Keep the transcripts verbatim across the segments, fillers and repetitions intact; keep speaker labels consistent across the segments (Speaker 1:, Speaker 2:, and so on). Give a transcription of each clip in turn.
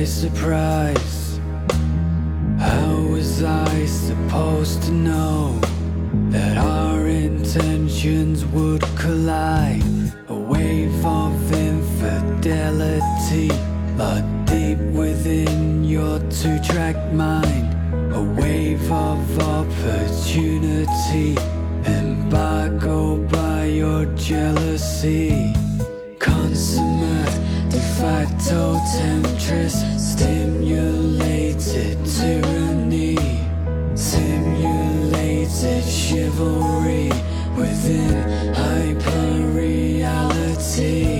Speaker 1: surprise. How was I supposed to know that our intentions would collide? A wave of infidelity locked deep within your two-track mind. A wave of opportunity embargoed by your jealousy. Consummate de facto temptress, stimulated tyranny, simulated chivalry within hyper-reality.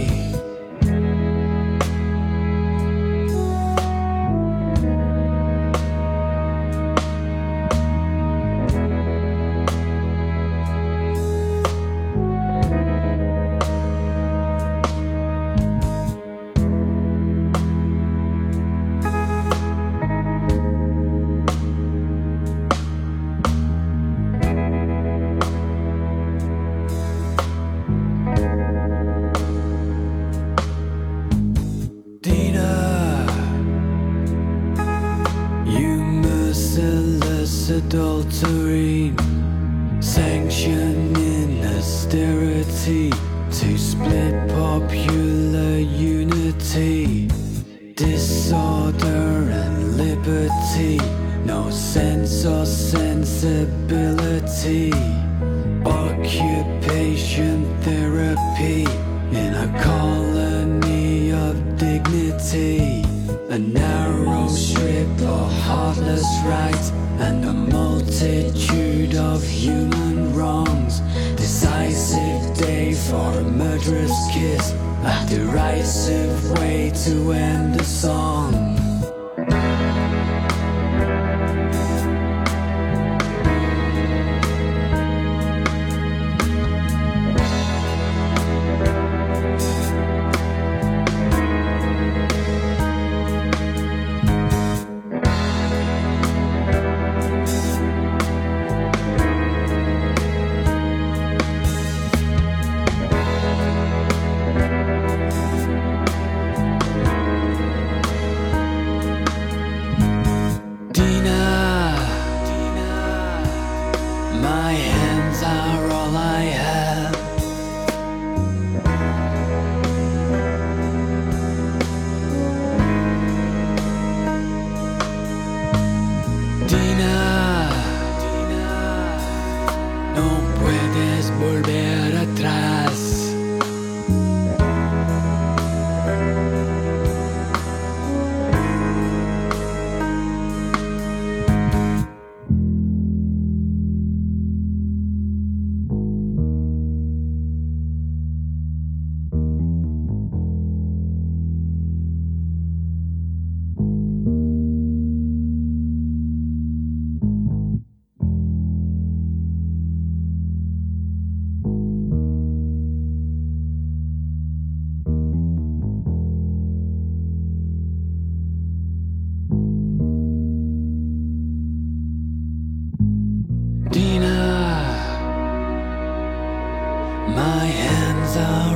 Speaker 1: Adulterine, sanctioning austerity to split popular unity. Disorder and liberty, no sense or sensibility. Occupation therapy in a colony of dignity. A narrow strip of heartless rights and a multitude of human wrongs. Decisive day for a murderous kiss, a derisive way to end a song. My hands are all I have. Dina, no puedes volver atrás. Dina, my hands are